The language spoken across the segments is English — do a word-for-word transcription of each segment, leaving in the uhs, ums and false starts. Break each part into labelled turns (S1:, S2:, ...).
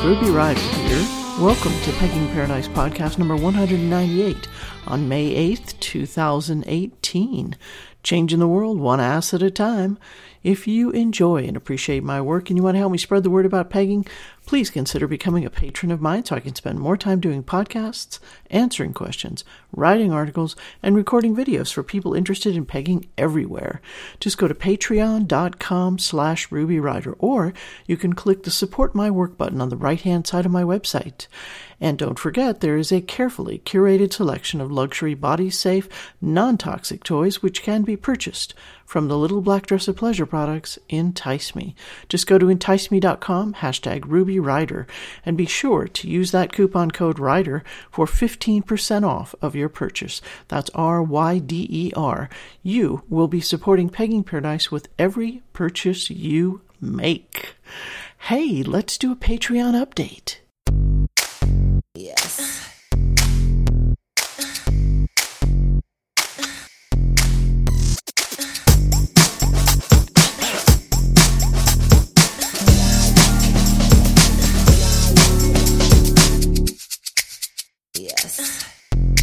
S1: Ruby Ryder here. Welcome to Pegging Paradise Podcast number one hundred ninety-eight on May eighth, two thousand eighteen. Changing the world one ass at a time. If you enjoy and appreciate my work and you want to help me spread the word about pegging, please consider becoming a patron of mine so I can spend more time doing podcasts, answering questions, writing articles, and recording videos for people interested in pegging everywhere. Just go to patreon.com slash Ruby Ryder, or you can click the Support My Work button on the right-hand side of my website. And don't forget, there is a carefully curated selection of luxury body-safe, non-toxic toys which can be purchased from the Little Black Dress of Pleasure products Entice Me. Just go to entice me dot com, hashtag Ruby Ryder, and be sure to use that coupon code Ryder for fifteen percent off of your purchase. That's R Y D E R. You will be supporting Pegging Paradise with every purchase you make. Hey, let's do a Patreon update.
S2: Yes. Yes.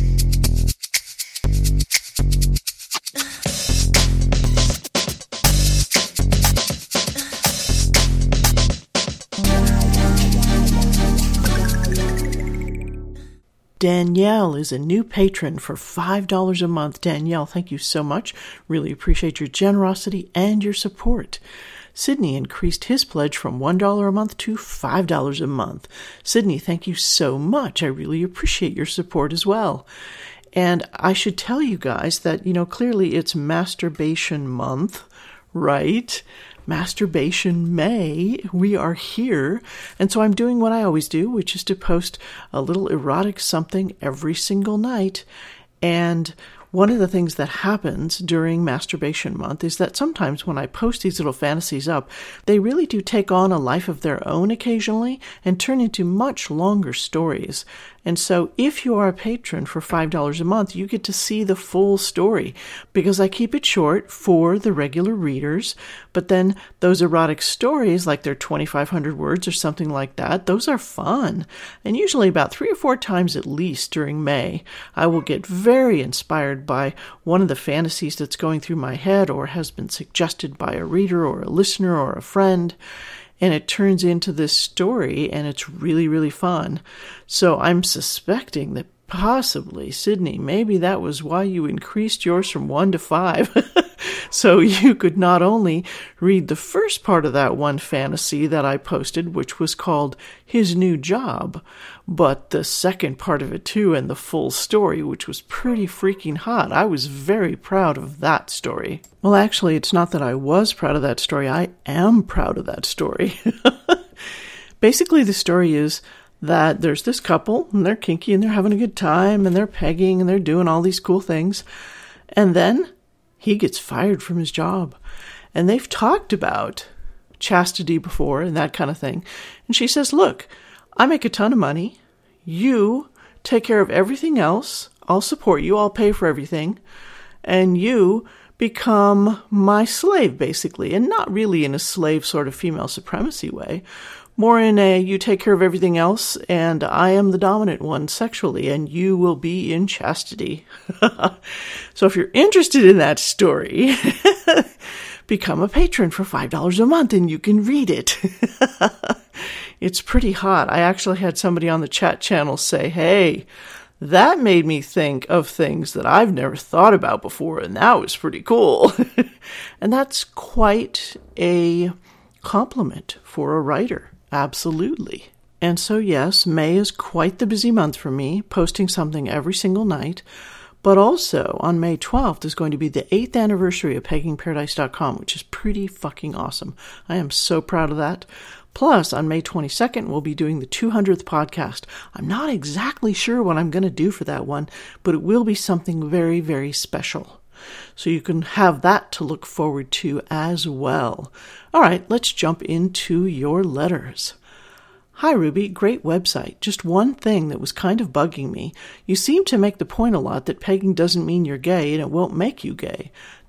S1: Danielle is a new patron for five dollars a month. Danielle, thank you so much. Really appreciate your generosity and your support. Sydney increased his pledge from one dollar a month to five dollars a month. Sydney, thank you so much. I really appreciate your support as well. And I should tell you guys that, you know, clearly it's Masturbation Month, right? Masturbation May. We are here. And so I'm doing what I always do, which is to post a little erotic something every single night. And one of the things that happens during Masturbation Month is that sometimes when I post these little fantasies up, they really do take on a life of their own occasionally and turn into much longer stories. And so if you are a patron for five dollars a month, you get to see the full story because I keep it short for the regular readers. But then those erotic stories, like they're twenty-five hundred words or something like that, those are fun. And usually about three or four times at least during May, I will get very inspired by one of the fantasies that's going through my head or has been suggested by a reader or a listener or a friend. And it turns into this story, and it's really, really fun. So I'm suspecting that possibly, Sydney, maybe that was why you increased yours from one to five. So you could not only read the first part of that one fantasy that I posted, which was called His New Job, but the second part of it too, and the full story, which was pretty freaking hot. I was very proud of that story. Well, actually, it's not that I was proud of that story. I am proud of that story. Basically, the story is that there's this couple, and they're kinky, and they're having a good time, and they're pegging, and they're doing all these cool things. And then he gets fired from his job. And they've talked about chastity before and that kind of thing. And she says, look, I make a ton of money. You take care of everything else. I'll support you. I'll pay for everything. And you become my slave, basically. And not really in a slave sort of female supremacy way. More in a, you take care of everything else, and I am the dominant one sexually, and you will be in chastity. So if you're interested in that story, become a patron for five dollars a month, and you can read it. It's pretty hot. I actually had somebody on the chat channel say, hey, that made me think of things that I've never thought about before, and that was pretty cool. And that's quite a compliment for a writer. Absolutely. And so, yes, May is quite the busy month for me, posting something every single night. But also, on May twelfth is going to be the eighth anniversary of pegging paradise dot com, which is pretty fucking awesome. I am so proud of that. Plus, on May twenty-second, we'll be doing the two hundredth podcast. I'm not exactly sure what I'm going to do for that one, but it will be something very, very special. So you can have that to look forward to as well. All right, let's jump into your letters. Hi, Ruby. Great website. Just one thing that was kind of bugging me. You seem to make the point a lot that pegging doesn't mean you're gay and it won't make you gay.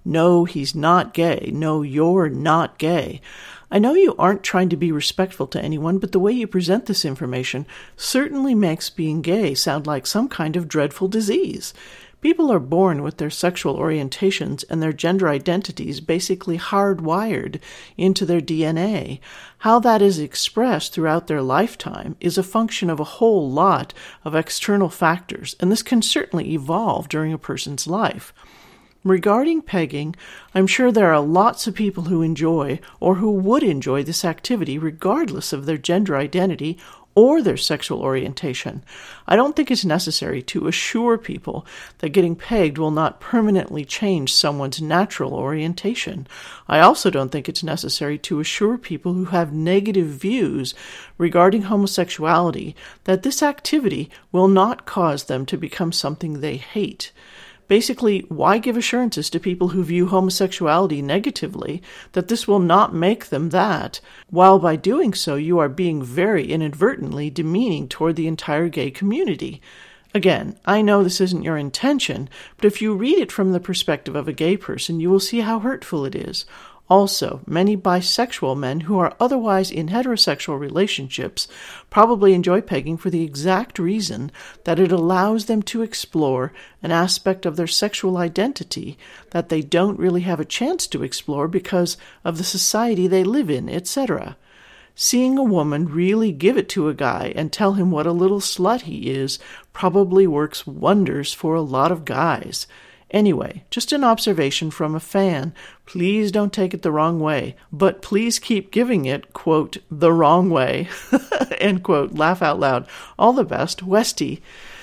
S1: No, he's not gay. No, you're not gay. I know you aren't trying to be respectful to anyone, but the way you present this information certainly makes being gay sound like some kind of dreadful disease. People are born with their sexual orientations and their gender identities basically hardwired into their D N A. How that is expressed throughout their lifetime is a function of a whole lot of external factors, and this can certainly evolve during a person's life. Regarding pegging, I'm sure there are lots of people who enjoy or who would enjoy this activity regardless of their gender identity or their sexual orientation. I don't think it's necessary to assure people that getting pegged will not permanently change someone's natural orientation. I also don't think it's necessary to assure people who have negative views regarding homosexuality that this activity will not cause them to become something they hate. Basically, why give assurances to people who view homosexuality negatively that this will not make them that, while by doing so you are being very inadvertently demeaning toward the entire gay community? Again, I know this isn't your intention, but if you read it from the perspective of a gay person, you will see how hurtful it is. Also, many bisexual men who are otherwise in heterosexual relationships probably enjoy pegging for the exact reason that it allows them to explore an aspect of their sexual identity that they don't really have a chance to explore because of the society they live in, et cetera. Seeing a woman really give it to a guy and tell him what a little slut he is probably works wonders for a lot of guys. Anyway, just an observation from a fan. Please don't take it the wrong way, but please keep giving it, quote, the wrong way, end quote, laugh out loud. All the best, Westy.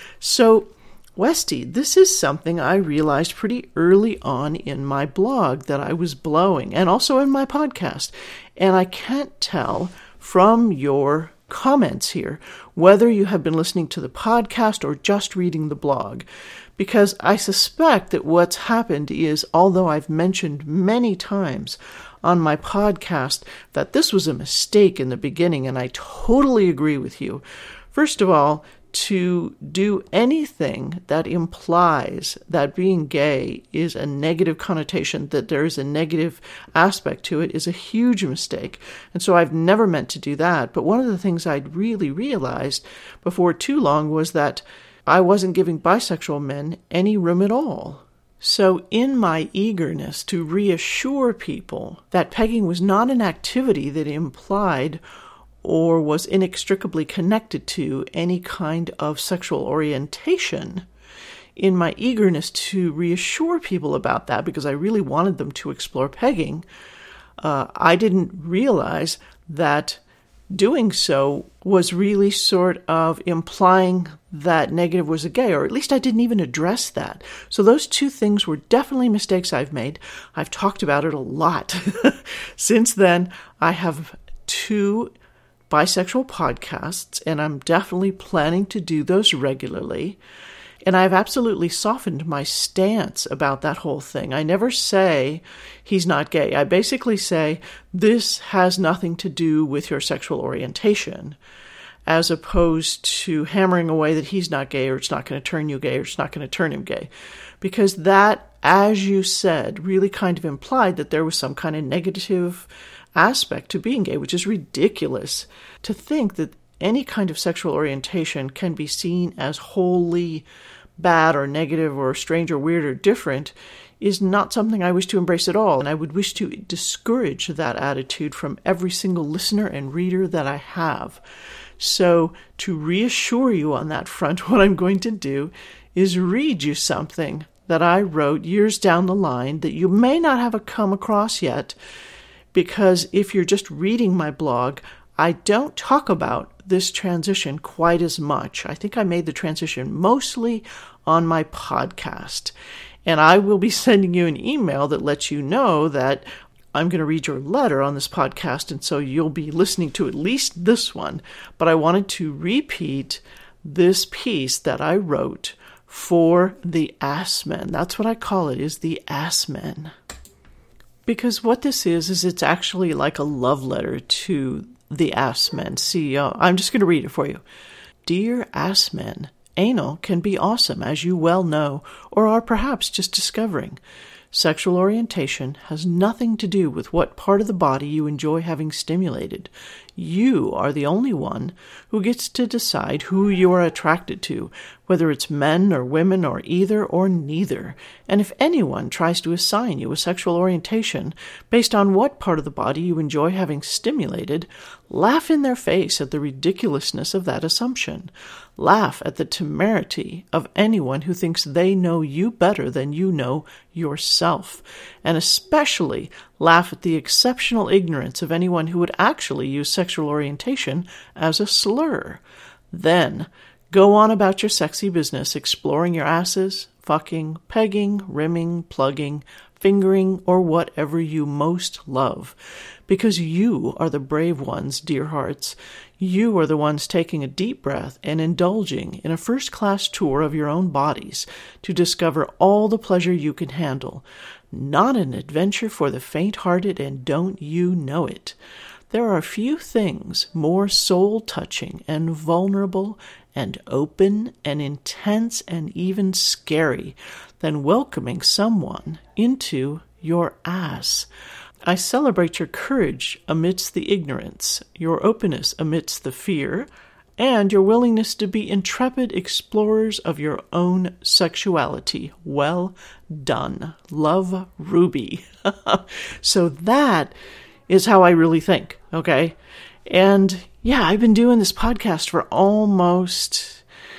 S1: So, Westy, this is something I realized pretty early on in my blog that I was blowing, and also in my podcast. And I can't tell from your comments here whether you have been listening to the podcast or just reading the blog. Because I suspect that what's happened is, although I've mentioned many times on my podcast that this was a mistake in the beginning, and I totally agree with you. First of all, to do anything that implies that being gay is a negative connotation, that there is a negative aspect to it, is a huge mistake. And so I've never meant to do that. But one of the things I'd really realized before too long was that I wasn't giving bisexual men any room at all. So in my eagerness to reassure people that pegging was not an activity that implied or was inextricably connected to any kind of sexual orientation, in my eagerness to reassure people about that, because I really wanted them to explore pegging, uh, I didn't realize that doing so was really sort of implying that negative was a gay, or at least I didn't even address that. So those two things were definitely mistakes I've made. I've talked about it a lot. Since then, I have two bisexual podcasts, and I'm definitely planning to do those regularly. And I've absolutely softened my stance about that whole thing. I never say he's not gay. I basically say this has nothing to do with your sexual orientation, as opposed to hammering away that he's not gay or it's not going to turn you gay or it's not going to turn him gay. Because that, as you said, really kind of implied that there was some kind of negative aspect to being gay, which is ridiculous to think that any kind of sexual orientation can be seen as wholly bad or negative or strange or weird or different is not something I wish to embrace at all. And I would wish to discourage that attitude from every single listener and reader that I have. So to reassure you on that front, what I'm going to do is read you something that I wrote years down the line that you may not have come across yet, because if you're just reading my blog, I don't talk about this transition quite as much. I think I made the transition mostly on my podcast. And I will be sending you an email that lets you know that I'm going to read your letter on this podcast, and so you'll be listening to at least this one. But I wanted to repeat this piece that I wrote for the Ass Men. That's what I call it, is the Ass Men. Because what this is, is it's actually like a love letter to the Ass Men C E O. I'm just going to read it for you. Dear Ass Men, anal can be awesome, as you well know, or are perhaps just discovering. Sexual orientation has nothing to do with what part of the body you enjoy having stimulated. You are the only one who gets to decide who you are attracted to, whether it's men or women or either or neither. And if anyone tries to assign you a sexual orientation based on what part of the body you enjoy having stimulated, laugh in their face at the ridiculousness of that assumption. Laugh at the temerity of anyone who thinks they know you better than you know yourself. And especially laugh at the exceptional ignorance of anyone who would actually use sexual orientation as a slur. Then, go on about your sexy business, exploring your asses, fucking, pegging, rimming, plugging, fingering, or whatever you most love. Because you are the brave ones, dear hearts. You are the ones taking a deep breath and indulging in a first-class tour of your own bodies to discover all the pleasure you can handle. Not an adventure for the faint-hearted, and don't you know it. There are few things more soul-touching and vulnerable and open and intense and even scary than welcoming someone into your ass. I celebrate your courage amidst the ignorance, your openness amidst the fear, and your willingness to be intrepid explorers of your own sexuality. Well done. Love, Ruby. So that is how I really think, okay? And yeah, I've been doing this podcast for almost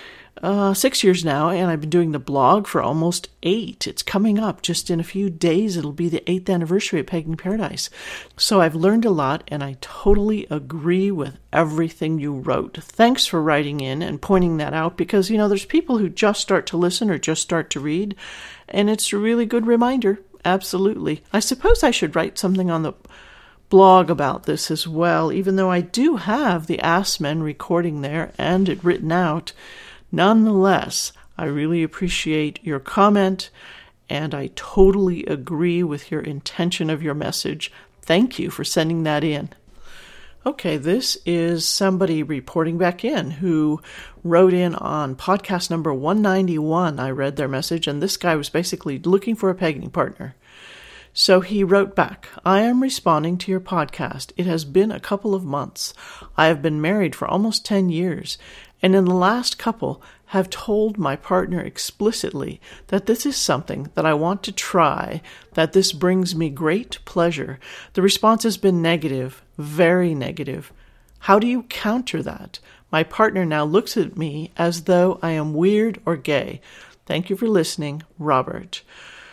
S1: uh, six years now, and I've been doing the blog for almost eight. It's coming up just in a few days. It'll be the eighth anniversary of Pegging Paradise. So I've learned a lot, and I totally agree with everything you wrote. Thanks for writing in and pointing that out, because, you know, there's people who just start to listen or just start to read, and it's a really good reminder. Absolutely. I suppose I should write something on the blog about this as well, even though I do have the Ass Men recording there and it written out. Nonetheless, I really appreciate your comment, and I totally agree with your intention of your message. Thank you for sending that in. Okay, this is somebody reporting back in who wrote in on podcast number one ninety-one. I read their message, and this guy was basically looking for a pegging partner. So he wrote back, I am responding to your podcast. It has been a couple of months. I have been married for almost ten years, and in the last couple have told my partner explicitly that this is something that I want to try, that this brings me great pleasure. The response has been negative, very negative. How do you counter that? My partner now looks at me as though I am weird or gay. Thank you for listening, Robert.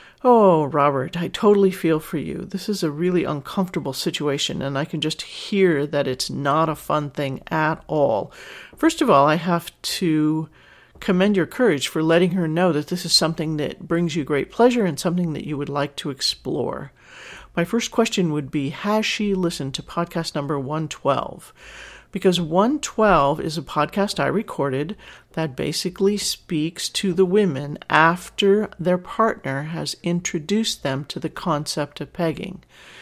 S1: Oh, Robert, I totally feel for you. This is a really uncomfortable situation, and I can just hear that it's not a fun thing at all. First of all, I have to commend your courage for letting her know that this is something that brings you great pleasure and something that you would like to explore. My first question would be, has she listened to podcast number one twelve? Because one twelve is a podcast I recorded that basically speaks to the women after their partner has introduced them to the concept of pegging.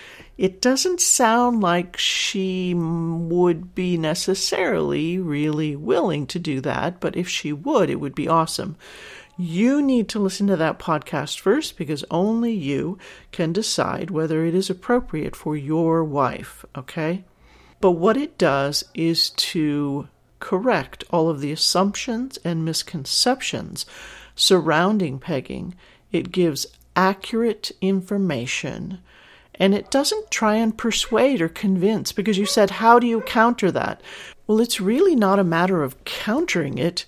S1: It doesn't sound like she would be necessarily really willing to do that, but if she would, it would be awesome. You need to listen to that podcast first, because only you can decide whether it is appropriate for your wife, okay? But what it does is to correct all of the assumptions and misconceptions surrounding pegging. It gives accurate information, and it doesn't try and persuade or convince, because you said, how do you counter that? Well, it's really not a matter of countering it.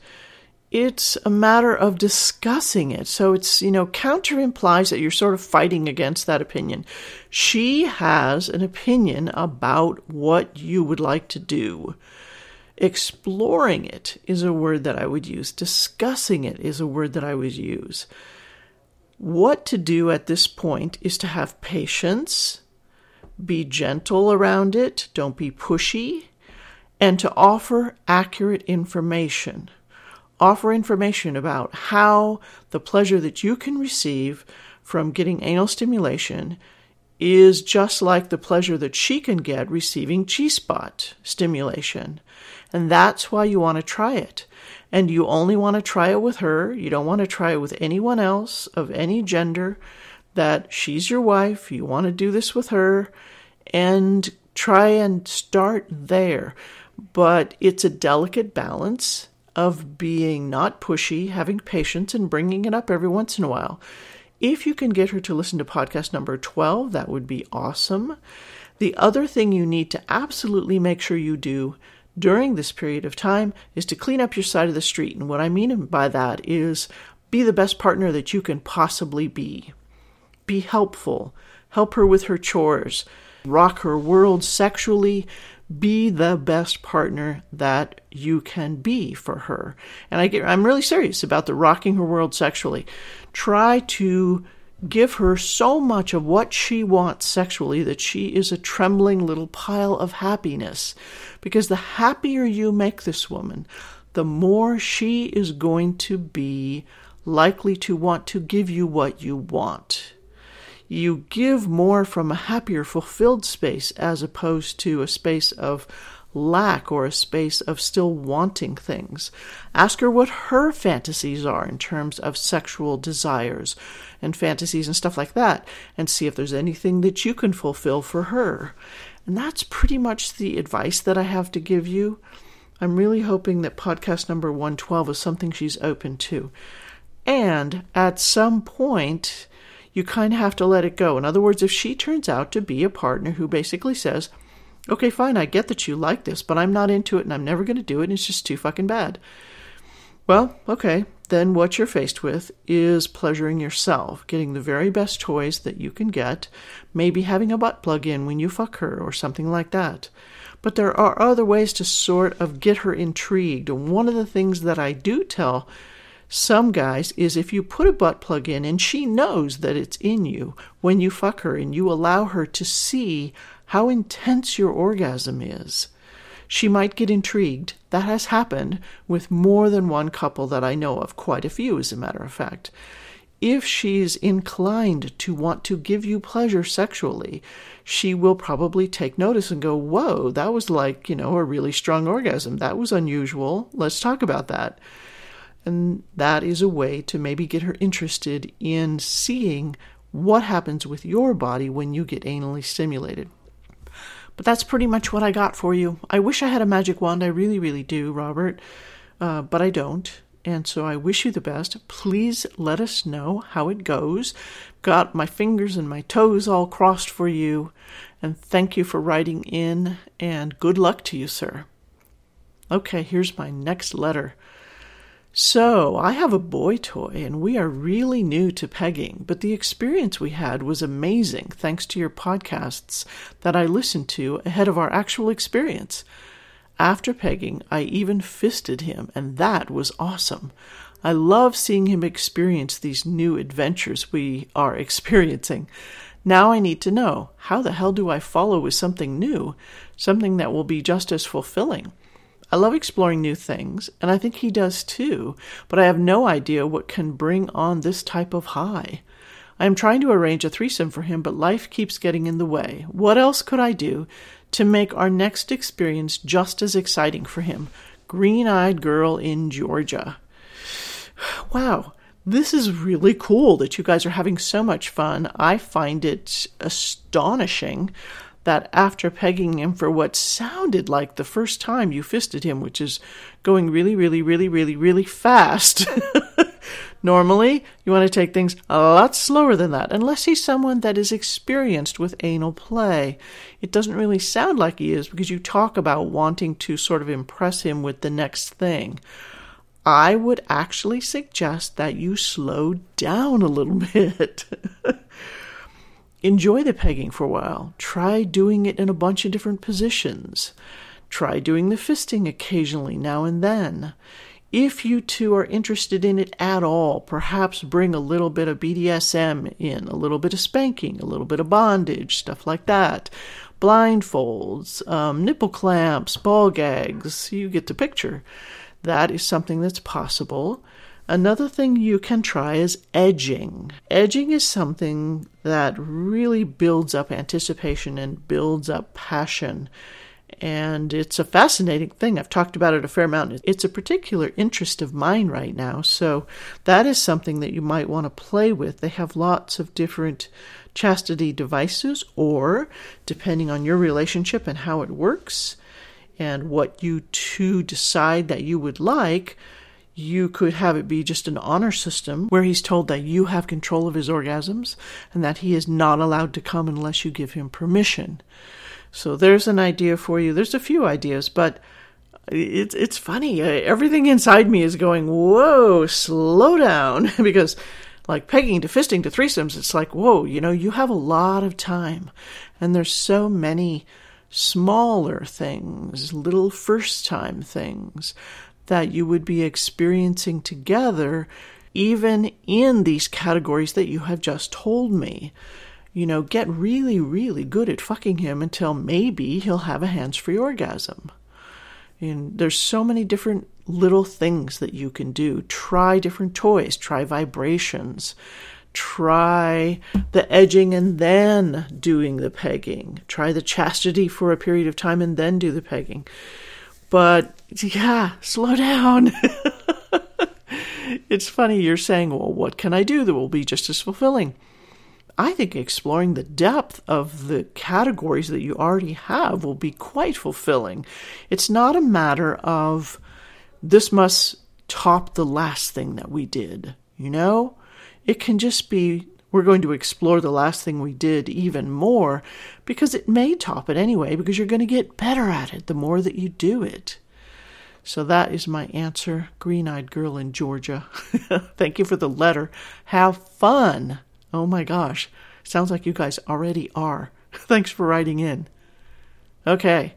S1: It's a matter of discussing it. So it's, you know, counter implies that you're sort of fighting against that opinion. She has an opinion about what you would like to do. Exploring it is a word that I would use. Discussing it is a word that I would use. What to do at this point is to have patience, be gentle around it, don't be pushy, and to offer accurate information. Offer information about how the pleasure that you can receive from getting anal stimulation is just like the pleasure that she can get receiving G-spot stimulation. And that's why you want to try it. And you only want to try it with her. You don't want to try it with anyone else of any gender. that she's your wife, you want to do this with her, and try and start there. But it's a delicate balance of being not pushy, having patience, and bringing it up every once in a while. If you can get her to listen to podcast number twelve, that would be awesome. The other thing you need to absolutely make sure you do during this period of time is to clean up your side of the street. And what I mean by that is be the best partner that you can possibly be. Be helpful. Help her with her chores. Rock her world sexually. Be the best partner that you can be for her. And I get, I'm really serious about the rocking her world sexually. Try to give her so much of what she wants sexually that she is a trembling little pile of happiness. Because the happier you make this woman, the more she is going to be likely to want to give you what you want. You give more from a happier, fulfilled space as opposed to a space of lack or a space of still wanting things. Ask her what her fantasies are in terms of sexual desires and fantasies and stuff like that, and see if there's anything that you can fulfill for her. And that's pretty much the advice that I have to give you. I'm really hoping that podcast number one twelve is something she's open to. And at some point, you kind of have to let it go. In other words, if she turns out to be a partner who basically says, okay, fine, I get that you like this, but I'm not into it and I'm never going to do it, and it's just too fucking bad. Well, okay, then what you're faced with is pleasuring yourself, getting the very best toys that you can get, maybe having a butt plug in when you fuck her or something like that. But there are other ways to sort of get her intrigued. And one of the things that I do tell some guys is if you put a butt plug in and she knows that it's in you when you fuck her and you allow her to see how intense your orgasm is, she might get intrigued. That has happened with more than one couple that I know of, quite a few as a matter of fact. If she's inclined to want to give you pleasure sexually, she will probably take notice and go, whoa, that was like, you know, a really strong orgasm. That was unusual. Let's talk about that. And that is a way to maybe get her interested in seeing what happens with your body when you get anally stimulated. But that's pretty much what I got for you. I wish I had a magic wand. I really, really do, Robert. Uh, but I don't. And so I wish you the best. Please let us know how it goes. Got my fingers and my toes all crossed for you. And thank you for writing in. And good luck to you, sir. Okay, here's my next letter. So, I have a boy toy, and we are really new to pegging, but the experience we had was amazing thanks to your podcasts that I listened to ahead of our actual experience. After pegging, I even fisted him, and that was awesome. I love seeing him experience these new adventures we are experiencing. Now I need to know, how the hell do I follow with something new, something that will be just as fulfilling? I love exploring new things, and I think he does too, but I have no idea what can bring on this type of high. I am trying to arrange a threesome for him, but life keeps getting in the way. What else could I do to make our next experience just as exciting for him? Green-eyed girl in Georgia. Wow, this is really cool that you guys are having so much fun. I find it astonishing that after pegging him for what sounded like the first time you fisted him, which is going really, really, really, really, really fast. Normally, you want to take things a lot slower than that, unless he's someone that is experienced with anal play. It doesn't really sound like he is because you talk about wanting to sort of impress him with the next thing. I would actually suggest that you slow down a little bit. Enjoy the pegging for a while. Try doing it in a bunch of different positions. Try doing the fisting occasionally now and then. If you two are interested in it at all, perhaps bring a little bit of B D S M in, a little bit of spanking, a little bit of bondage, stuff like that. Blindfolds, um, nipple clamps, ball gags, you get the picture. That is something that's possible. Another thing you can try is edging. Edging is something that really builds up anticipation and builds up passion. And it's a fascinating thing. I've talked about it a fair amount. It's a particular interest of mine right now. So that is something that you might want to play with. They have lots of different chastity devices, or depending on your relationship and how it works and what you two decide that you would like, you could have it be just an honor system where he's told that you have control of his orgasms and that he is not allowed to come unless you give him permission. So there's an idea for you. There's a few ideas, but it's it's funny. Everything inside me is going, whoa, slow down. Because like pegging to fisting to threesomes, it's like, whoa, you know, you have a lot of time. And there's so many smaller things, little first-time things that you would be experiencing together, even in these categories that you have just told me. You know, get really, really good at fucking him until maybe he'll have a hands-free orgasm. And there's so many different little things that you can do. Try different toys. Try vibrations. Try the edging and then doing the pegging. Try the chastity for a period of time and then do the pegging. But, yeah, slow down. It's funny, you're saying, well, what can I do that will be just as fulfilling? I think exploring the depth of the categories that you already have will be quite fulfilling. It's not a matter of this must top the last thing that we did, you know? It can just be we're going to explore the last thing we did even more because it may top it anyway because you're going to get better at it the more that you do it. So that is my answer, green-eyed girl in Georgia. Thank you for the letter. Have fun. Oh my gosh, sounds like you guys already are. Thanks for writing in. Okay,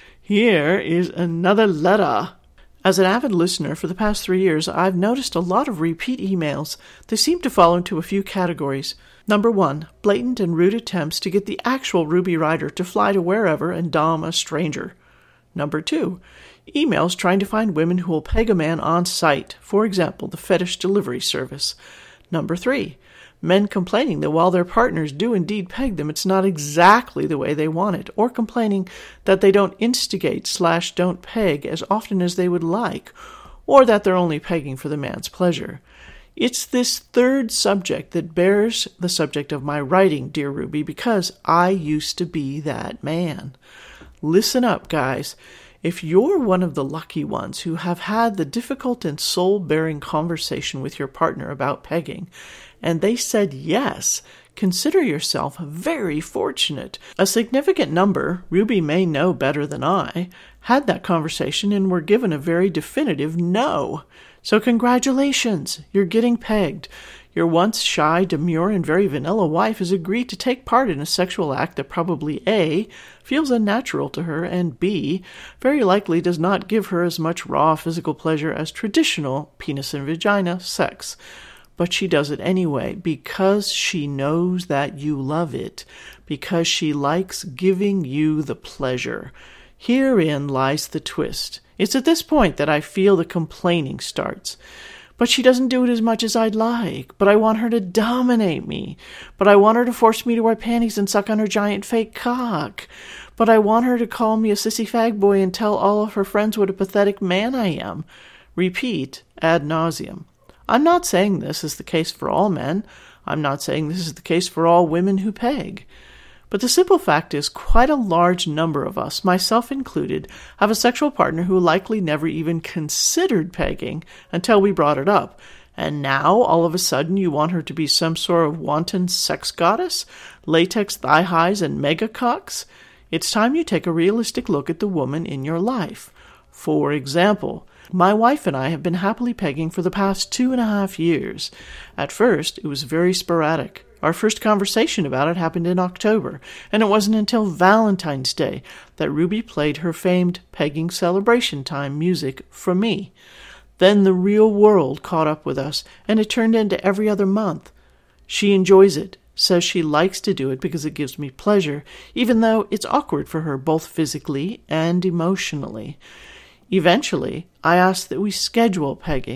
S1: here is another letter. As an avid listener for the past three years, I've noticed a lot of repeat emails. They seem to fall into a few categories. Number one, blatant and rude attempts to get the actual Ruby Rider to fly to wherever and dom a stranger. Number two, emails trying to find women who will peg a man on site, for example, the fetish delivery service. Number three, men complaining that while their partners do indeed peg them, it's not exactly the way they want it, or complaining that they don't instigate slash don't peg as often as they would like, or that they're only pegging for the man's pleasure. It's this third subject that bears the subject of my writing, dear Ruby, because I used to be that man. Listen up, guys. If you're one of the lucky ones who have had the difficult and soul-bearing conversation with your partner about pegging, and they said yes, consider yourself very fortunate. A significant number, Ruby may know better than I, had that conversation and were given a very definitive no. So congratulations, you're getting pegged. Your once shy, demure, and very vanilla wife has agreed to take part in a sexual act that probably A, feels unnatural to her, and B, very likely does not give her as much raw physical pleasure as traditional penis and vagina sex. But she does it anyway because she knows that you love it, because she likes giving you the pleasure. Herein lies the twist. It's at this point that I feel the complaining starts. But she doesn't do it as much as I'd like. But I want her to dominate me. But I want her to force me to wear panties and suck on her giant fake cock. But I want her to call me a sissy fag boy and tell all of her friends what a pathetic man I am. Repeat ad nauseum. I'm not saying this is the case for all men. I'm not saying this is the case for all women who peg. But the simple fact is quite a large number of us, myself included, have a sexual partner who likely never even considered pegging until we brought it up. And now, all of a sudden, you want her to be some sort of wanton sex goddess? Latex thigh-highs and mega-cocks? It's time you take a realistic look at the woman in your life. For example, my wife and I have been happily pegging for the past two and a half years. At first, it was very sporadic. Our first conversation about it happened in October, and it wasn't until Valentine's Day that Ruby played her famed pegging celebration time music for me. Then the real world caught up with us, and it turned into every other month. She enjoys it, says she likes to do it because it gives me pleasure, even though it's awkward for her both physically and emotionally. Eventually, I asked that we schedule pegging,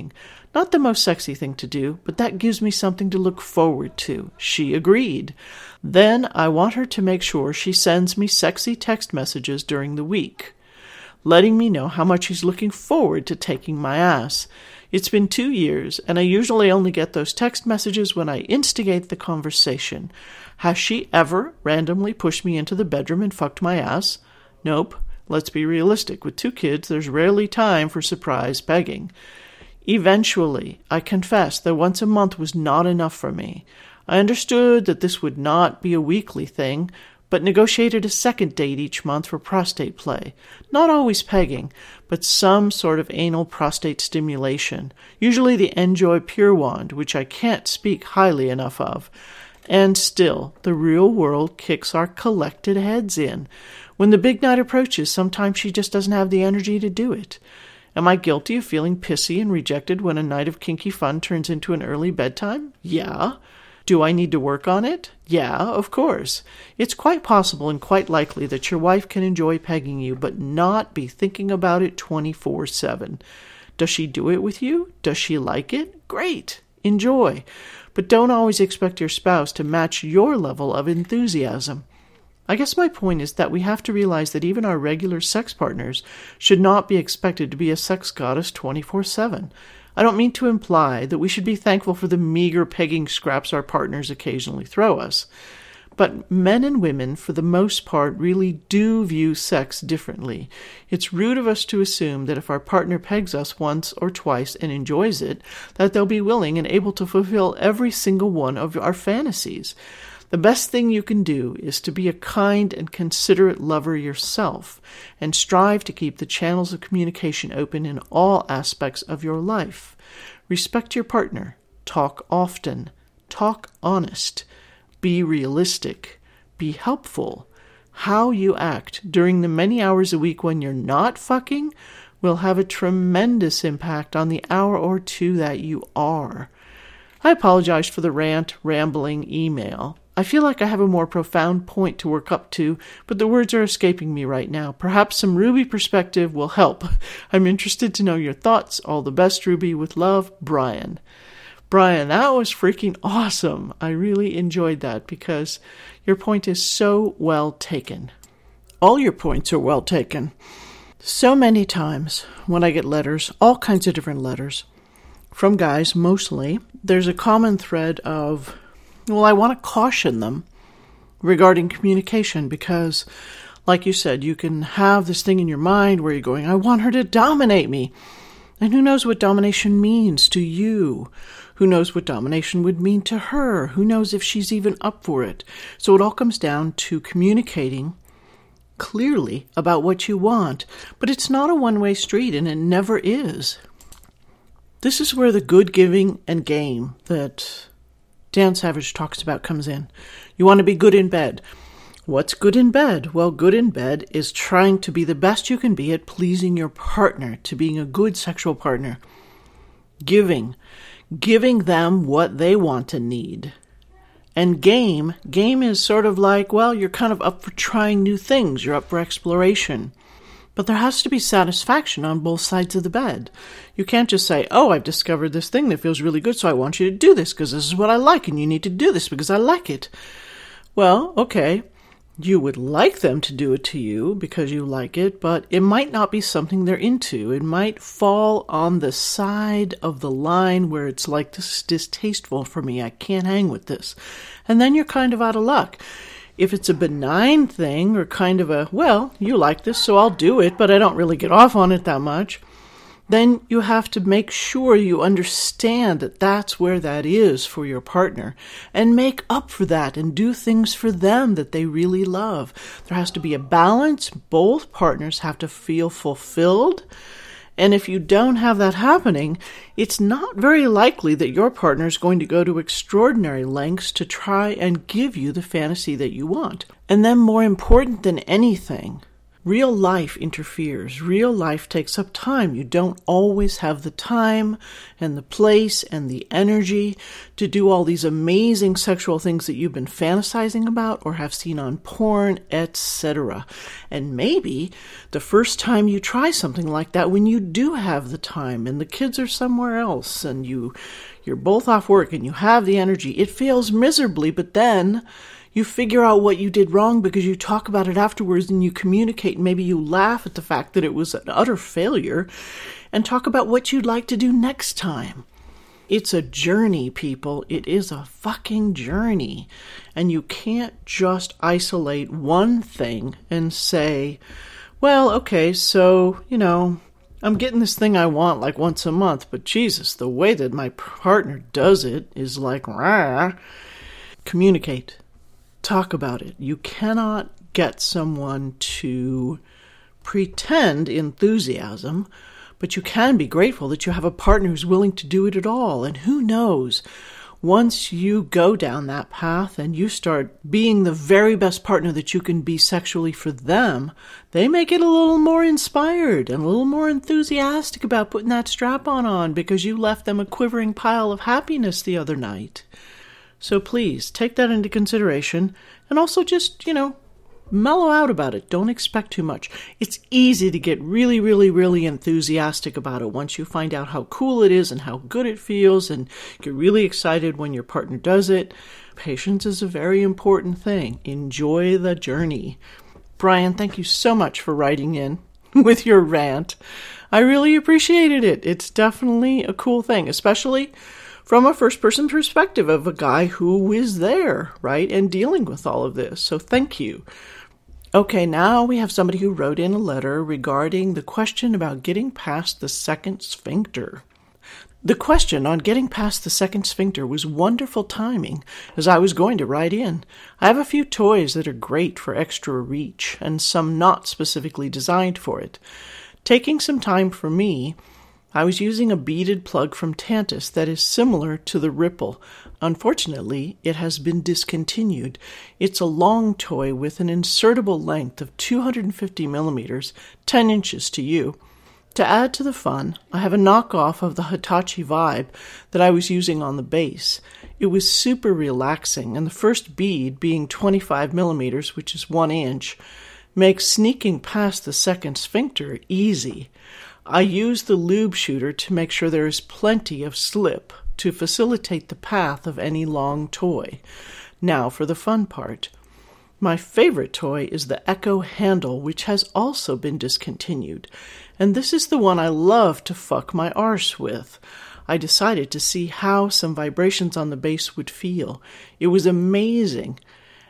S1: Not the most sexy thing to do, but that gives me something to look forward to. She agreed. Then I want her to make sure she sends me sexy text messages during the week, letting me know how much she's looking forward to taking my ass. It's been two years, and I usually only get those text messages when I instigate the conversation. Has she ever randomly pushed me into the bedroom and fucked my ass? Nope. Let's be realistic. With two kids, there's rarely time for surprise pegging. Eventually, I confessed that once a month was not enough for me. I understood that this would not be a weekly thing, but negotiated a second date each month for prostate play. Not always pegging, but some sort of anal prostate stimulation, usually the Enjoy Pure Wand, which I can't speak highly enough of. And still, the real world kicks our collected heads in. When the big night approaches, sometimes she just doesn't have the energy to do it. Am I guilty of feeling pissy and rejected when a night of kinky fun turns into an early bedtime? Yeah. Do I need to work on it? Yeah, of course. It's quite possible and quite likely that your wife can enjoy pegging you, but not be thinking about it twenty-four seven. Does she do it with you? Does she like it? Great. Enjoy. But don't always expect your spouse to match your level of enthusiasm. I guess my point is that we have to realize that even our regular sex partners should not be expected to be a sex goddess twenty-four seven. I don't mean to imply that we should be thankful for the meager pegging scraps our partners occasionally throw us. But men and women, for the most part, really do view sex differently. It's rude of us to assume that if our partner pegs us once or twice and enjoys it, that they'll be willing and able to fulfill every single one of our fantasies. The best thing you can do is to be a kind and considerate lover yourself, and strive to keep the channels of communication open in all aspects of your life. Respect your partner. Talk often. Talk honest. Be realistic. Be helpful. How you act during the many hours a week when you're not fucking will have a tremendous impact on the hour or two that you are. I apologize for the rant, rambling email. I feel like I have a more profound point to work up to, but the words are escaping me right now. Perhaps some Ruby perspective will help. I'm interested to know your thoughts. All the best, Ruby. With love, Brian. Brian, that was freaking awesome. I really enjoyed that because your point is so well taken. All your points are well taken. So many times when I get letters, all kinds of different letters, from guys mostly, there's a common thread of, well, I want to caution them regarding communication because, like you said, you can have this thing in your mind where you're going, I want her to dominate me. And who knows what domination means to you? Who knows what domination would mean to her? Who knows if she's even up for it? So it all comes down to communicating clearly about what you want. But it's not a one-way street, and it never is. This is where the good giving and game that Dan Savage talks about comes in. You want to be good in bed. What's good in bed? Well, good in bed is trying to be the best you can be at pleasing your partner, to being a good sexual partner. Giving. Giving them what they want and need. And game. Game is sort of like, well, you're kind of up for trying new things. You're up for exploration. But there has to be satisfaction on both sides of the bed. You can't just say, oh, I've discovered this thing that feels really good, so I want you to do this because this is what I like, and you need to do this because I like it. Well, okay, you would like them to do it to you because you like it, but it might not be something they're into. It might fall on the side of the line where it's like, this is distasteful for me, I can't hang with this. And then you're kind of out of luck. If it's a benign thing or kind of a, well, you like this, so I'll do it, but I don't really get off on it that much, then you have to make sure you understand that that's where that is for your partner and make up for that and do things for them that they really love. There has to be a balance. Both partners have to feel fulfilled. And if you don't have that happening, it's not very likely that your partner is going to go to extraordinary lengths to try and give you the fantasy that you want. And then more important than anything, Real life interferes. Real life takes up time. You don't always have the time and the place and the energy to do all these amazing sexual things that you've been fantasizing about or have seen on porn, et cetera. And maybe the first time you try something like that, when you do have the time and the kids are somewhere else and you, you're both off work and you have the energy, it fails miserably, but then you figure out what you did wrong because you talk about it afterwards and you communicate, and maybe you laugh at the fact that it was an utter failure and talk about what you'd like to do next time. It's a journey, people. It is a fucking journey. And you can't just isolate one thing and say, well, okay, so, you know, I'm getting this thing I want like once a month, but Jesus, the way that my partner does it is like, rah. Communicate. Talk about it. You cannot get someone to pretend enthusiasm, but you can be grateful that you have a partner who's willing to do it at all. And who knows, once you go down that path and you start being the very best partner that you can be sexually for them, they may get a little more inspired and a little more enthusiastic about putting that strap-on on because you left them a quivering pile of happiness the other night. So please, take that into consideration, and also just, you know, mellow out about it. Don't expect too much. It's easy to get really, really, really enthusiastic about it once you find out how cool it is and how good it feels, and get really excited when your partner does it. Patience is a very important thing. Enjoy the journey. Brian, thank you so much for writing in with your rant. I really appreciated it. It's definitely a cool thing, especially from a first-person perspective of a guy who is there, right, and dealing with all of this. So thank you. Okay, now we have somebody who wrote in a letter regarding the question about getting past the second sphincter. The question on getting past the second sphincter was wonderful timing, as I was going to write in. I have a few toys that are great for extra reach, and some not specifically designed for it. Taking some time for me, I was using a beaded plug from Tantus that is similar to the Ripple. Unfortunately, it has been discontinued. It's a long toy with an insertable length of two hundred fifty millimeters, ten inches to you. To add to the fun, I have a knockoff of the Hitachi Vibe that I was using on the base. It was super relaxing, and the first bead, being twenty-five millimeters, which is one inch, makes sneaking past the second sphincter easy. I use the lube shooter to make sure there is plenty of slip to facilitate the path of any long toy. Now for the fun part. My favorite toy is the Echo handle, which has also been discontinued, and this is the one I love to fuck my arse with. I decided to see how some vibrations on the base would feel. It was amazing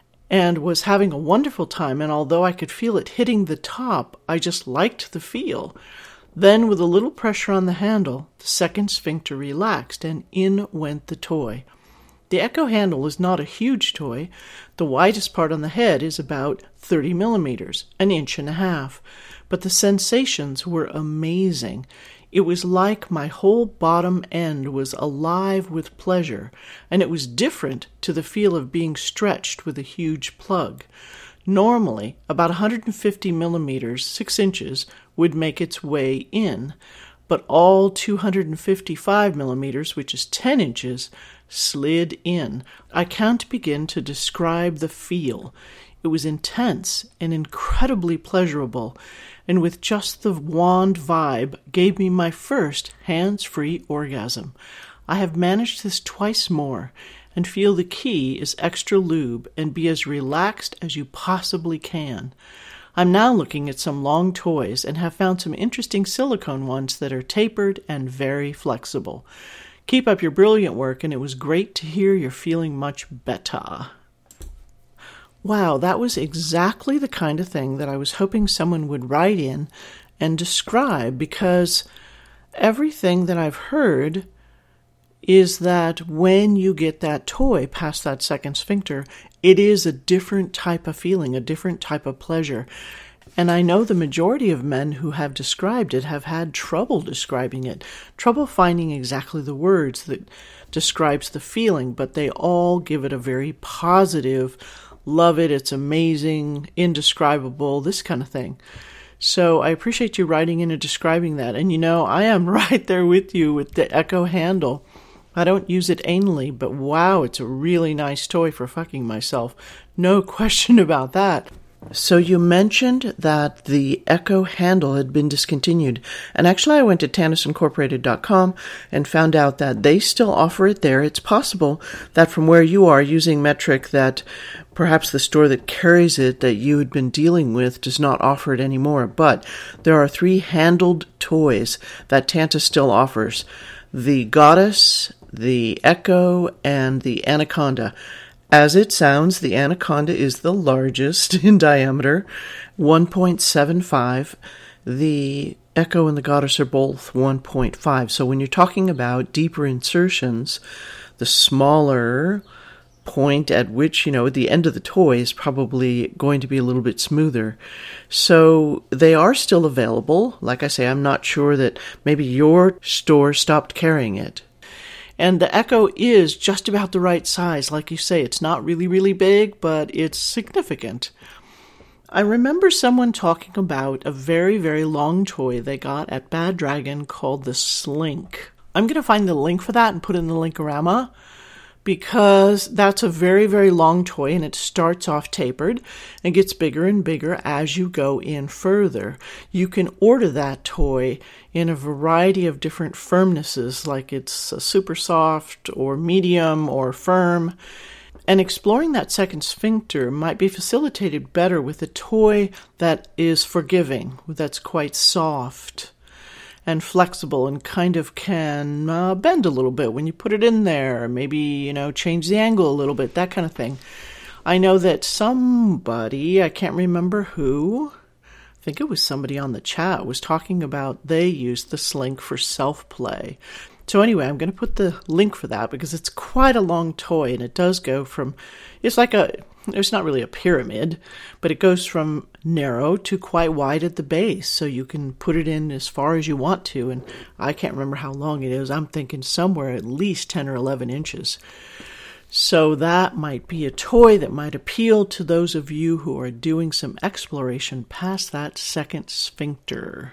S1: and was having a wonderful time, and although I could feel it hitting the top, I just liked the feel. Then, with a little pressure on the handle, the second sphincter relaxed, and in went the toy. The Echo handle is not a huge toy. The widest part on the head is about thirty millimeters, an inch and a half. But the sensations were amazing. It was like my whole bottom end was alive with pleasure, and it was different to the feel of being stretched with a huge plug. Normally, about one hundred fifty millimeters, six inches, would make its way in, but all two hundred fifty-five millimeters, which is ten inches, slid in. I can't begin to describe the feel. It was intense and incredibly pleasurable, and with just the wand vibe, gave me my first hands-free orgasm. I have managed this twice more, and feel the key is extra lube and be as relaxed as you possibly can. I'm now looking at some long toys and have found some interesting silicone ones that are tapered and very flexible. Keep up your brilliant work, and it was great to hear you're feeling much better. Wow, that was exactly the kind of thing that I was hoping someone would write in and describe, because everything that I've heard is that when you get that toy past that second sphincter, it is a different type of feeling, a different type of pleasure. And I know the majority of men who have described it have had trouble describing it, trouble finding exactly the words that describes the feeling, but they all give it a very positive, love it, it's amazing, indescribable, this kind of thing. So I appreciate you writing in and describing that. And you know, I am right there with you with the Echo handle. I don't use it anally, but wow, it's a really nice toy for fucking myself. No question about that. So you mentioned that the Echo handle had been discontinued. And actually I went to Tannis Incorporated dot com and found out that they still offer it there. It's possible that from where you are using Metric that perhaps the store that carries it that you had been dealing with does not offer it anymore. But there are three handled toys that Tantis still offers. The Goddess, the Echo, and the Anaconda. As it sounds, the Anaconda is the largest in diameter, one point seven five. The Echo and the Goddess are both one point five. So when you're talking about deeper insertions, the smaller point at which, you know, the end of the toy is probably going to be a little bit smoother. So they are still available. Like I say, I'm not sure that maybe your store stopped carrying it. And the Echo is just about the right size. Like you say, it's not really, really big, but it's significant. I remember someone talking about a very, very long toy they got at Bad Dragon called the Slink. I'm going to find the link for that and put it in the Linkorama, because that's a very, very long toy, and it starts off tapered and gets bigger and bigger as you go in further. You can order that toy in a variety of different firmnesses, like it's a super soft or medium or firm. And exploring that second sphincter might be facilitated better with a toy that is forgiving, that's quite soft and flexible and kind of can uh, bend a little bit when you put it in there, maybe, you know, change the angle a little bit, that kind of thing. I know that somebody, I can't remember who, I think it was somebody on the chat, was talking about they used the Slink for self-play. So anyway, I'm going to put the link for that because it's quite a long toy, and it does go from, it's like a, it's not really a pyramid, but it goes from narrow to quite wide at the base, so you can put it in as far as you want to, and I can't remember how long it is. I'm thinking somewhere at least ten or eleven inches. So that might be a toy that might appeal to those of you who are doing some exploration past that second sphincter.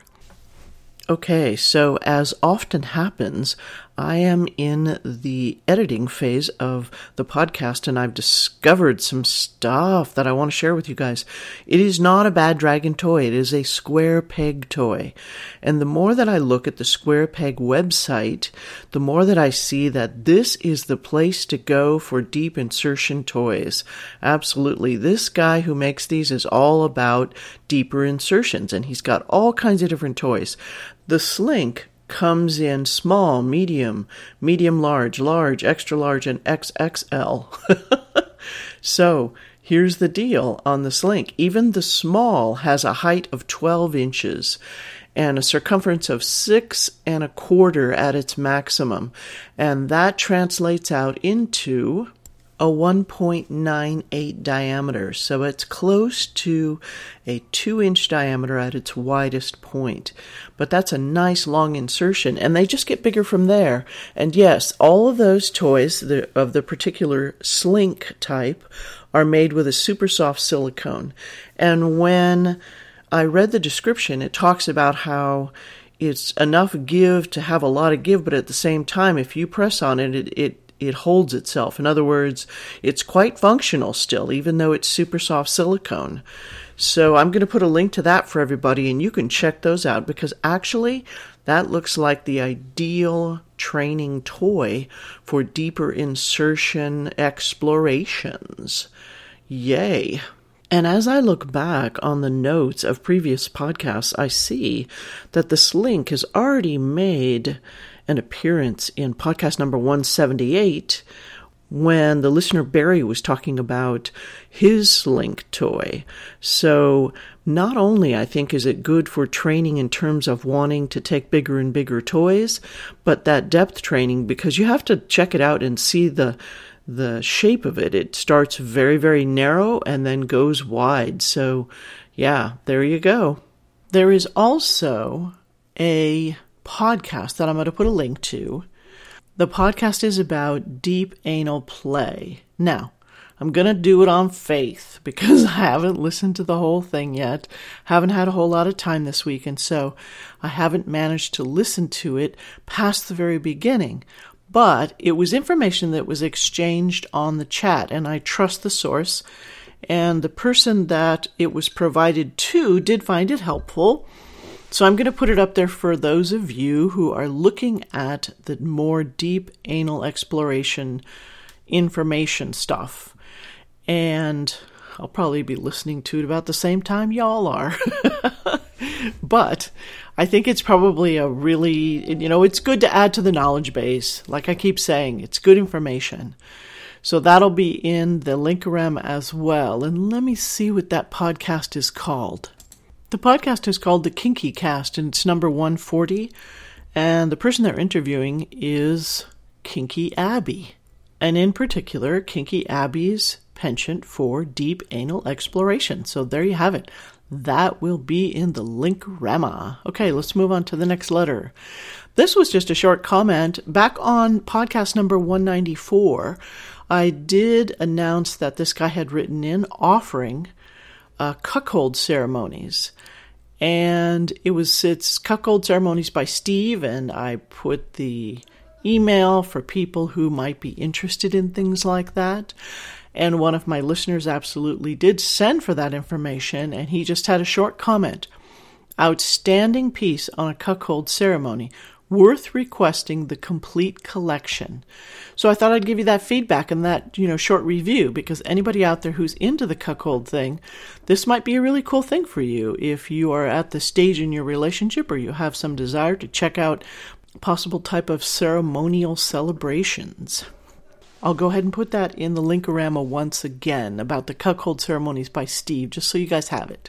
S1: Okay, so as often happens, I am in the editing phase of the podcast, and I've discovered some stuff that I want to share with you guys. It is not a Bad Dragon toy. It is a Square Peg toy. And the more that I look at the Square Peg website, the more that I see that this is the place to go for deep insertion toys. Absolutely. This guy who makes these is all about deeper insertions, and he's got all kinds of different toys. The Slink comes in small, medium, medium large, large, extra large, and X X L. So here's the deal on the Slink. Even the small has a height of twelve inches and a circumference of six and a quarter at its maximum. And that translates out into a one point nine eight diameter, so it's close to a two inch diameter at its widest point. But that's a nice long insertion, and they just get bigger from there. And yes, all of those toys the, of the particular Slink type are made with a super soft silicone. And when I read the description, it talks about how it's enough give to have a lot of give, but at the same time, if you press on it, it, it it holds itself. In other words, it's quite functional still, even though it's super soft silicone. So I'm going to put a link to that for everybody, and you can check those out, because actually that looks like the ideal training toy for deeper insertion explorations. Yay. And as I look back on the notes of previous podcasts, I see that the Slink has already made an appearance in podcast number one seventy-eight when the listener Barry was talking about his Slink toy. So not only, I think, is it good for training in terms of wanting to take bigger and bigger toys, but that depth training, because you have to check it out and see the the shape of it. It starts very, very narrow and then goes wide. So yeah, there you go. There is also a podcast that I'm going to put a link to. The podcast is about deep anal play. Now, I'm going to do it on faith because I haven't listened to the whole thing yet. Haven't had a whole lot of time this week, and so I haven't managed to listen to it past the very beginning. But it was information that was exchanged on the chat, and I trust the source. And the person that it was provided to did find it helpful. So I'm going to put it up there for those of you who are looking at the more deep anal exploration information stuff. And I'll probably be listening to it about the same time y'all are. But I think it's probably a really, you know, it's good to add to the knowledge base. Like I keep saying, it's good information. So that'll be in the Linkorama as well. And let me see what that podcast is called. The podcast is called The Kinky Cast, and it's number one forty. And the person they're interviewing is Kinky Abby. And in particular, Kinky Abby's penchant for deep anal exploration. So there you have it. That will be in the Linkorama. Okay, let's move on to the next letter. This was just a short comment. Back on podcast number one ninety-four, I did announce that this guy had written in offering uh, cuckold ceremonies. And it was, it's Cuckold Ceremonies by Steve, and I put the email for people who might be interested in things like that. And one of my listeners absolutely did send for that information, and he just had a short comment. Outstanding piece on a cuckold ceremony. Worth requesting the complete collection. So I thought I'd give you that feedback and that, you know, short review, because anybody out there who's into the cuckold thing, this might be a really cool thing for you if you are at the stage in your relationship or you have some desire to check out possible type of ceremonial celebrations. I'll go ahead and put that in the Linkorama once again about the Cuckold Ceremonies by Steve, just so you guys have it.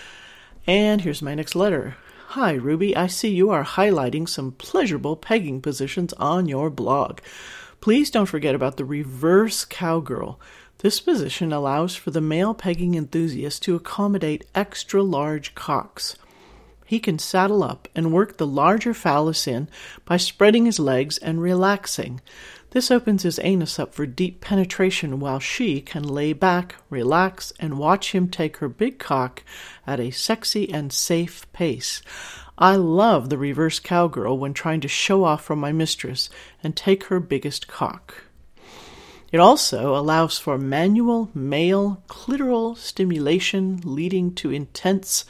S1: And here's my next letter. Hi, Ruby. I see you are highlighting some pleasurable pegging positions on your blog. Please don't forget about the reverse cowgirl. This position allows for the male pegging enthusiast to accommodate extra large cocks. He can saddle up and work the larger phallus in by spreading his legs and relaxing. This opens his anus up for deep penetration while she can lay back, relax, and watch him take her big cock at a sexy and safe pace. I love the reverse cowgirl when trying to show off from my mistress and take her biggest cock. It also allows for manual male clitoral stimulation leading to intense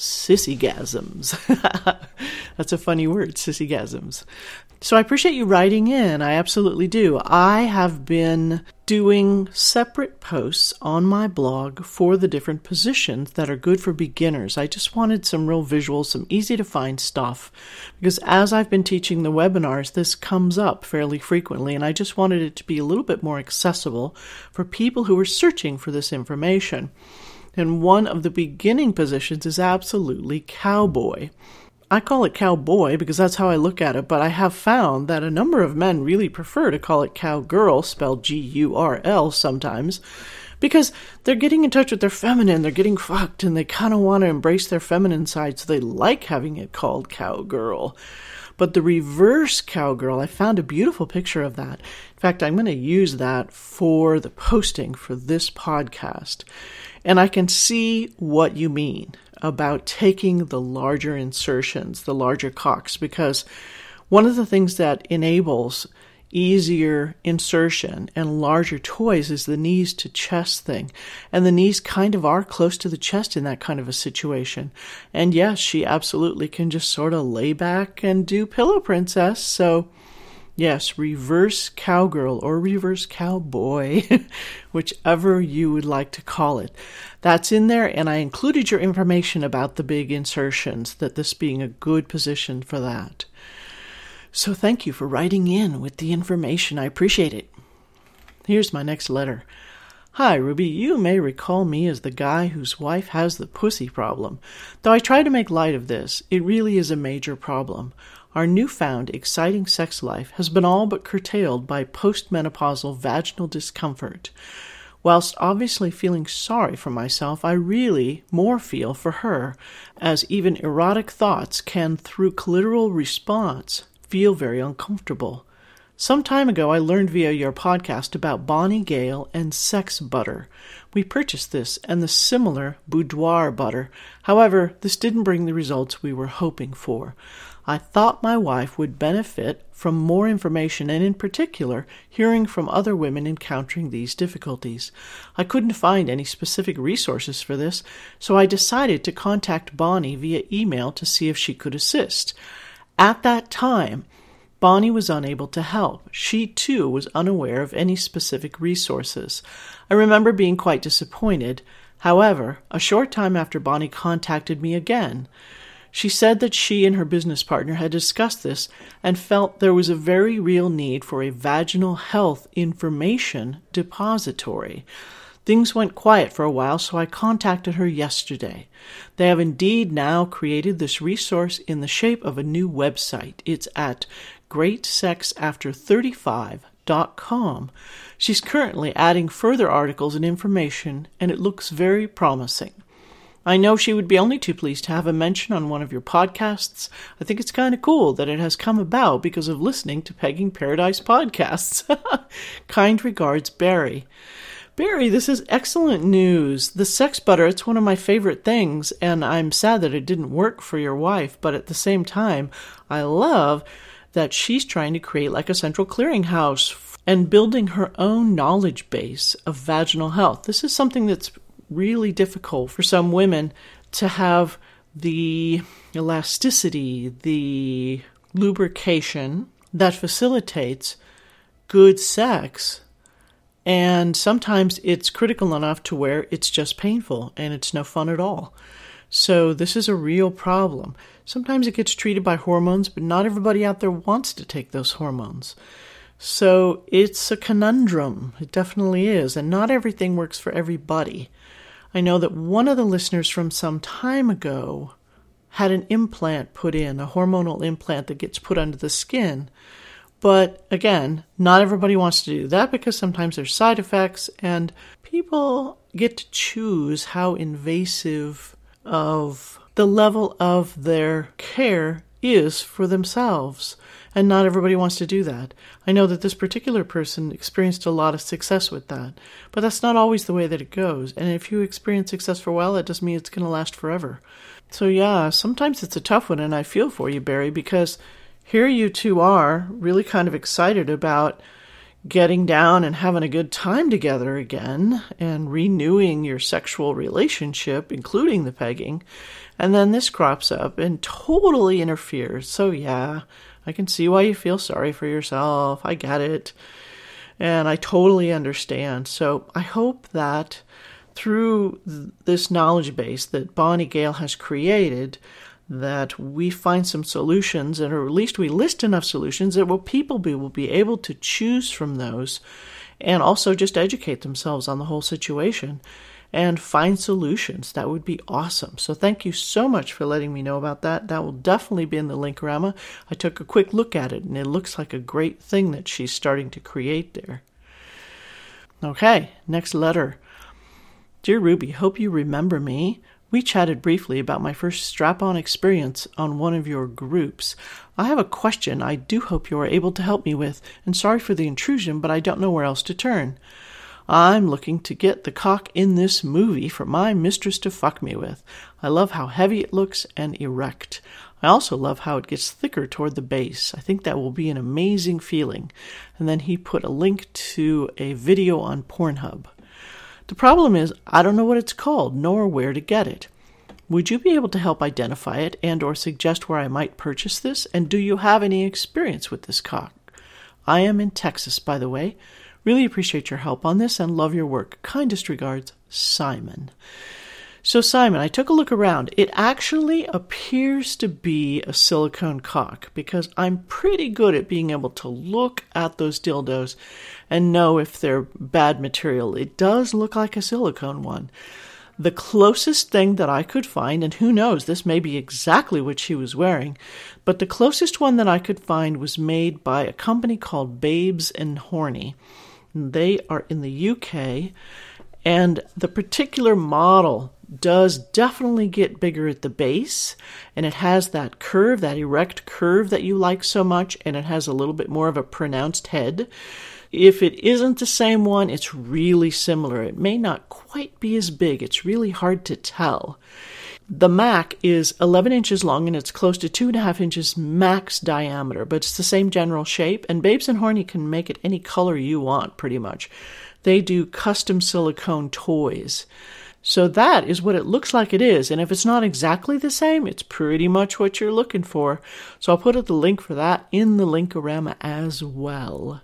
S1: sissygasms. That's a funny word, sissygasms. So I appreciate you writing in. I absolutely do. I have been doing separate posts on my blog for the different positions that are good for beginners. I just wanted some real visuals, some easy to find stuff, because as I've been teaching the webinars, this comes up fairly frequently, and I just wanted it to be a little bit more accessible for people who are searching for this information. And one of the beginning positions is absolutely cowboy. I call it cowboy because that's how I look at it, but I have found that a number of men really prefer to call it cowgirl, spelled G U R L sometimes, because they're getting in touch with their feminine, they're getting fucked, and they kind of want to embrace their feminine side, so they like having it called cowgirl. But the reverse cowgirl, I found a beautiful picture of that. In fact, I'm going to use that for the posting for this podcast. And I can see what you mean about taking the larger insertions, the larger cocks, because one of the things that enables easier insertion and larger toys is the knees to chest thing. And the knees kind of are close to the chest in that kind of a situation. And yes, she absolutely can just sort of lay back and do Pillow Princess. So yes, reverse cowgirl or reverse cowboy, whichever you would like to call it. That's in there, and I included your information about the big insertions, that this being a good position for that. So thank you for writing in with the information. I appreciate it. Here's my next letter. Hi, Ruby. You may recall me as the guy whose wife has the pussy problem. Though I try to make light of this, it really is a major problem. Our newfound exciting sex life has been all but curtailed by postmenopausal vaginal discomfort. Whilst obviously feeling sorry for myself, I really more feel for her, as even erotic thoughts can, through clitoral response, feel very uncomfortable. Some time ago, I learned via your podcast about Bonnie Gale and sex butter. We purchased this and the similar boudoir butter. However, this didn't bring the results we were hoping for. I thought my wife would benefit from more information and in particular, hearing from other women encountering these difficulties. I couldn't find any specific resources for this, so I decided to contact Bonnie via email to see if she could assist. At that time, Bonnie was unable to help. She, too, was unaware of any specific resources. I remember being quite disappointed. However, a short time after Bonnie contacted me again, she said that she and her business partner had discussed this and felt there was a very real need for a vaginal health information depository. Things went quiet for a while, so I contacted her yesterday. They have indeed now created this resource in the shape of a new website. It's at great sex after thirty-five dot com. She's currently adding further articles and information, and it looks very promising. I know she would be only too pleased to have a mention on one of your podcasts. I think it's kind of cool that it has come about because of listening to Pegging Paradise podcasts. Kind regards, Barry. Barry, this is excellent news. The sex butter, it's one of my favorite things, and I'm sad that it didn't work for your wife, but at the same time, I love that she's trying to create like a central clearinghouse and building her own knowledge base of vaginal health. This is something that's really difficult for some women to have the elasticity, the lubrication that facilitates good sex. And sometimes it's critical enough to where it's just painful and it's no fun at all. So this is a real problem. Sometimes it gets treated by hormones, but not everybody out there wants to take those hormones. So it's a conundrum. It definitely is. And not everything works for everybody. I know that one of the listeners from some time ago had an implant put in, a hormonal implant that gets put under the skin. But again, not everybody wants to do that because sometimes there's side effects and people get to choose how invasive of the level of their care is for themselves. And not everybody wants to do that. I know that this particular person experienced a lot of success with that. But that's not always the way that it goes. And if you experience success for a while, that doesn't mean it's going to last forever. So yeah, sometimes it's a tough one, and I feel for you, Barry, because here you two are really kind of excited about getting down and having a good time together again and renewing your sexual relationship, including the pegging. And then this crops up and totally interferes. So yeah, I can see why you feel sorry for yourself. I get it. And I totally understand. So I hope that through th- this knowledge base that Bonnie Gale has created, that we find some solutions, and or at least we list enough solutions that will people be, will be able to choose from those and also just educate themselves on the whole situation and find solutions. That would be awesome. So thank you so much for letting me know about that. That will definitely be in the Linkorama. I took a quick look at it, and it looks like a great thing that she's starting to create there. Okay, next letter. Dear Ruby, hope you remember me. We chatted briefly about my first strap-on experience on one of your groups. I have a question I do hope you are able to help me with, and sorry for the intrusion, but I don't know where else to turn. I'm looking to get the cock in this movie for my mistress to fuck me with. I love how heavy it looks and erect. I also love how it gets thicker toward the base. I think that will be an amazing feeling. And then he put a link to a video on Pornhub. The problem is, I don't know what it's called, nor where to get it. Would you be able to help identify it and or suggest where I might purchase this? And do you have any experience with this cock? I am in Texas, by the way. Really appreciate your help on this and love your work. Kindest regards, Simon. So Simon, I took a look around. It actually appears to be a silicone cock because I'm pretty good at being able to look at those dildos and know if they're bad material. It does look like a silicone one. The closest thing that I could find, and who knows, this may be exactly what she was wearing, but the closest one that I could find was made by a company called Babes and Horny. They are in the U K, and the particular model does definitely get bigger at the base, and it has that curve, that erect curve that you like so much, and it has a little bit more of a pronounced head. If it isn't the same one, it's really similar. It may not quite be as big. It's really hard to tell. The Mac is eleven inches long, and it's close to two and a half inches max diameter, but it's the same general shape, and Babes and Horny can make it any color you want, pretty much. They do custom silicone toys. So that is what it looks like it is, and if it's not exactly the same, it's pretty much what you're looking for. So I'll put the link for that in the Linkorama as well.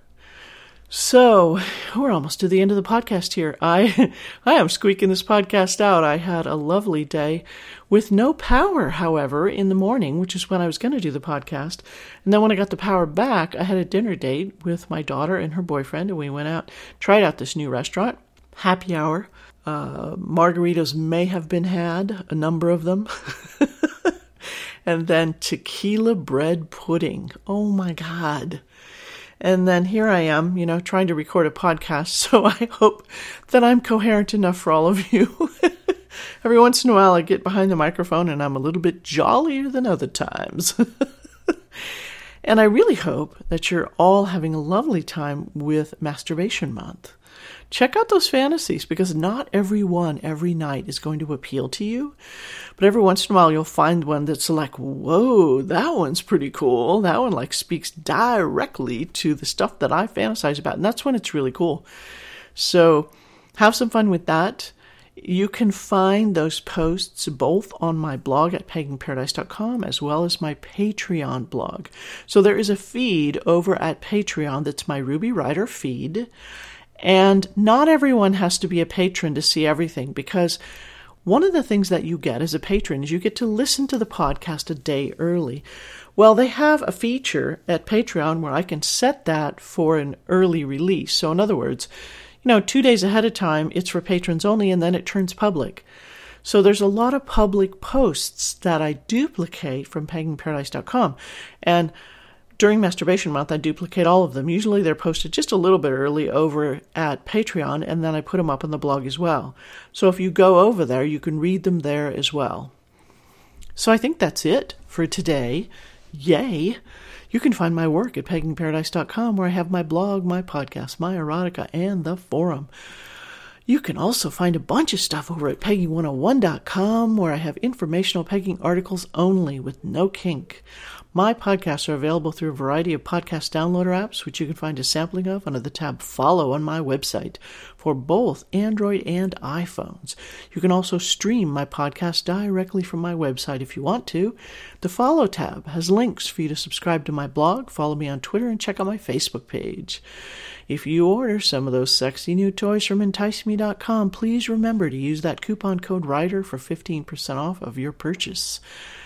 S1: So, we're almost to the end of the podcast here. I I am squeaking this podcast out. I had a lovely day with no power, however, in the morning, which is when I was going to do the podcast. And then when I got the power back, I had a dinner date with my daughter and her boyfriend, and we went out, tried out this new restaurant, happy hour. Uh, margaritas may have been had, a number of them. And then tequila bread pudding. Oh my God. And then here I am, you know, trying to record a podcast, so I hope that I'm coherent enough for all of you. Every once in a while I get behind the microphone and I'm a little bit jollier than other times. And I really hope that you're all having a lovely time with Masturbation Month. Check out those fantasies, because not every one every night is going to appeal to you. But every once in a while you'll find one that's like, whoa, that one's pretty cool. That one like speaks directly to the stuff that I fantasize about. And that's when it's really cool. So have some fun with that. You can find those posts both on my blog at pegging paradise dot com as well as my Patreon blog. So there is a feed over at Patreon that's my Ruby Writer feed. And not everyone has to be a patron to see everything, because one of the things that you get as a patron is you get to listen to the podcast a day early. Well, they have a feature at Patreon where I can set that for an early release. So in other words, you know, two days ahead of time, it's for patrons only, and then it turns public. So there's a lot of public posts that I duplicate from pegging paradise dot com. And during Masturbation Month, I duplicate all of them. Usually they're posted just a little bit early over at Patreon, and then I put them up on the blog as well. So if you go over there, you can read them there as well. So I think that's it for today. Yay! You can find my work at pegging paradise dot com, where I have my blog, my podcast, my erotica, and the forum. You can also find a bunch of stuff over at pegging one oh one dot com, where I have informational pegging articles only with no kink. My podcasts are available through a variety of podcast downloader apps, which you can find a sampling of under the tab Follow on my website for both Android and iPhones. You can also stream my podcast directly from my website if you want to. The Follow tab has links for you to subscribe to my blog, follow me on Twitter, and check out my Facebook page. If you order some of those sexy new toys from entice me dot com, please remember to use that coupon code WRITER for fifteen percent off of your purchase.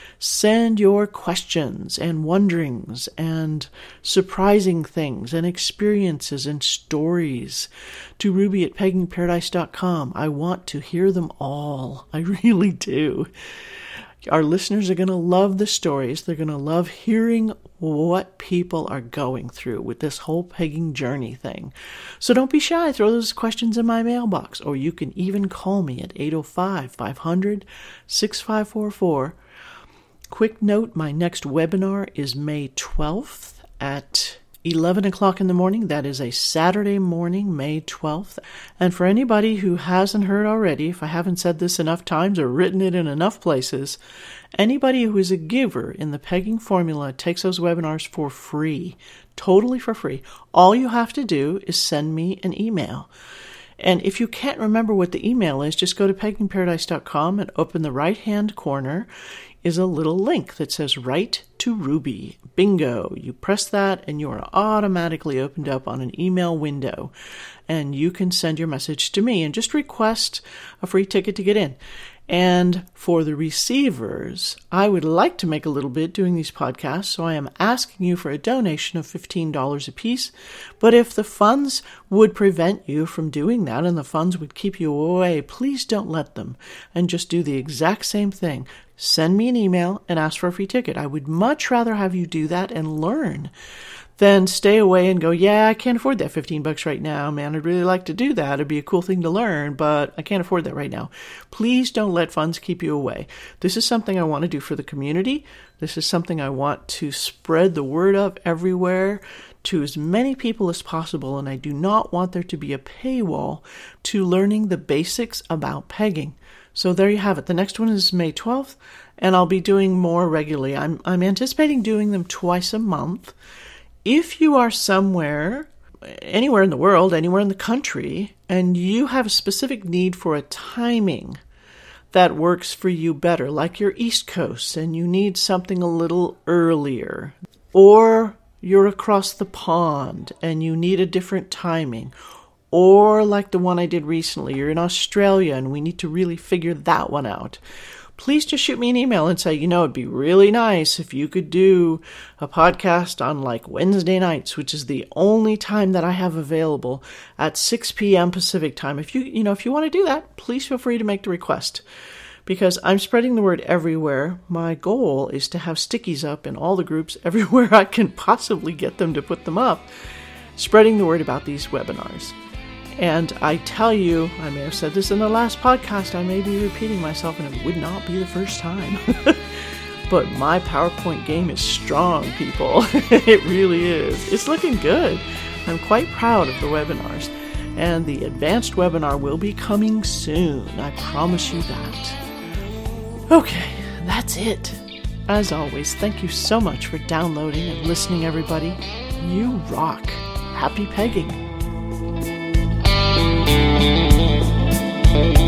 S1: Send your questions and wonderings and surprising things and experiences and stories to Ruby at pegging paradise dot com. I want to hear them all. I really do. Our listeners are going to love the stories. They're going to love hearing what people are going through with this whole pegging journey thing. So don't be shy. Throw those questions in my mailbox, or you can even call me at eight oh five, five hundred, six five four four. Quick note, my next webinar is May twelfth at eleven o'clock in the morning. That is a Saturday morning, May twelfth. And for anybody who hasn't heard already, if I haven't said this enough times or written it in enough places, anybody who is a giver in the pegging formula takes those webinars for free, totally for free. All you have to do is send me an email. And if you can't remember what the email is, just go to pegging paradise dot com and open the right-hand corner is a little link that says Write to Ruby. Bingo. You press that and you are automatically opened up on an email window. And you can send your message to me and just request a free ticket to get in. And for the receivers, I would like to make a little bit doing these podcasts, so I am asking you for a donation of fifteen dollars a piece. But if the funds would prevent you from doing that and the funds would keep you away, please don't let them, and just do the exact same thing. Send me an email and ask for a free ticket. I would much rather have you do that and learn then stay away and go, yeah, I can't afford that fifteen bucks right now, man. I'd really like to do that. It'd be a cool thing to learn, but I can't afford that right now. Please don't let funds keep you away. This is something I want to do for the community. This is something I want to spread the word of everywhere to as many people as possible, and I do not want there to be a paywall to learning the basics about pegging. So there you have it. The next one is May twelfth, and I'll be doing more regularly. I'm I'm anticipating doing them twice a month. If you are somewhere, anywhere in the world, anywhere in the country, and you have a specific need for a timing that works for you better, like you're East Coast and you need something a little earlier, or you're across the pond and you need a different timing, or like the one I did recently, you're in Australia and we need to really figure that one out, please just shoot me an email and say, you know, it'd be really nice if you could do a podcast on like Wednesday nights, which is the only time that I have available at six p.m. Pacific time. If you, you know, if you want to do that, please feel free to make the request, because I'm spreading the word everywhere. My goal is to have stickies up in all the groups everywhere I can possibly get them to put them up, spreading the word about these webinars. And I tell you, I may have said this in the last podcast, I may be repeating myself, and it would not be the first time. But my PowerPoint game is strong, people. It really is. It's looking good. I'm quite proud of the webinars. And the advanced webinar will be coming soon. I promise you that. Okay, that's it. As always, thank you so much for downloading and listening, everybody. You rock. Happy pegging. Thank you.